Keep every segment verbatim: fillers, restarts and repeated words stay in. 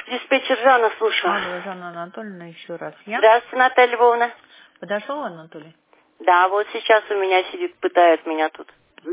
Диспетчер Жанна, слушаю. Алло, Жанна Анатольевна, еще раз. Я? Здравствуйте, Наталья Львовна. Подошел Анатолий? Да, вот сейчас у меня сидит, пытает меня тут.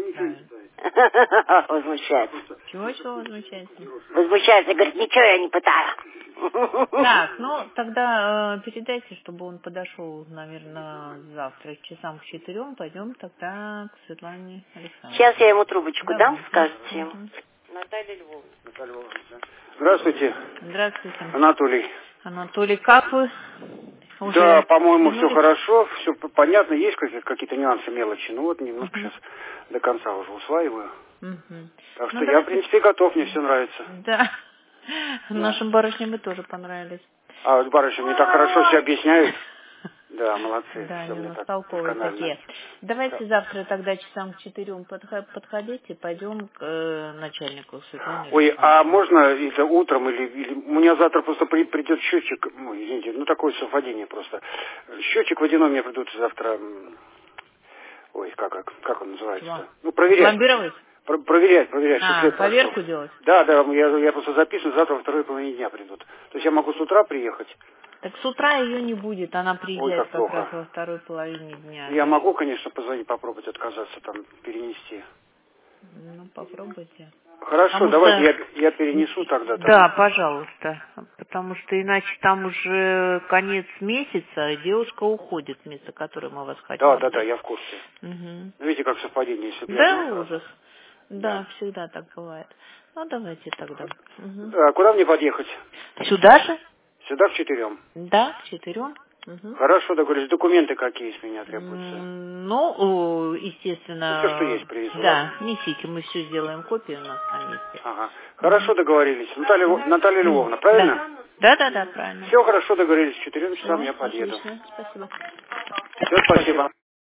Да. Возмущается. Чего, чего возмущается? Возмущается, говорит, ничего я не пытаю. Так, ну тогда э, передайте, чтобы он подошел, наверное, завтра часам к четырем. Пойдем тогда к Светлане Александровне. Сейчас я ему трубочку Давай. дам, скажете ему. Угу. Наталья Львовна. Наталья Львовна, да. Здравствуйте, Здравствуйте. Анатолий. Анатолий, как вы? Уже Да, по-моему, все вернулись? хорошо, все понятно, есть какие- какие-то нюансы, мелочи. Ну вот немножко Мгм. сейчас до конца уже усваиваю. Мгм. Так что Ну, я, в давайте- принципе, готов, мне все нравится. Да. Нашим барышням мы тоже понравились. А вот барышни мне так хорошо все объясняют. Да, молодцы. Да, Все они у мне нас так толковые досконально. такие. Давайте завтра тогда часам к четырем подхо- подходите, пойдем к э, начальнику Светлане Ой, Александровне. а можно это утром или, или... У меня завтра просто при- придет счетчик, ой, извините, ну такое совпадение просто. Счетчик водяной мне придут завтра, м, ой, как, как, как он называется? Чего? Ну, проверять. Пломбировать? Про- проверять, проверять, что А, свет поверку прошел. делать? Да, да, я, я просто записан, завтра во второй половине дня придут. То есть я могу с утра приехать. Так с утра ее не будет, она Ой, приезжает как как плохо. раз во второй половине дня. Я могу, конечно, позвонить, попробовать отказаться, там, перенести. Ну, попробуйте. Хорошо, Потому давайте что- я, я перенесу тогда. Там. Да, пожалуйста. Потому что иначе там уже конец месяца, и девушка уходит в место, которое мы вас хотим. Да, да, да, я в курсе. Угу. Ну, видите, как совпадение, если бы я Да, знал сразу. ужас. Да, всегда так бывает. Ну, давайте тогда. Мгм. А куда мне подъехать? Сюда же? Сюда в четырем. Да, к четырем. Угу. Хорошо, договорились. Документы какие с меня требуются? М, Ну, о, естественно, Ну, всё, что есть, привезу, да, несите, мы все сделаем копию у нас на месте. Ага. Хорошо, договорились. Наталья, Львов- Наталья Львовна, правильно? Да, да, да, правильно. Все хорошо, договорились. К четырем часам Всё, я подъеду. отлично, спасибо. Все, спасибо.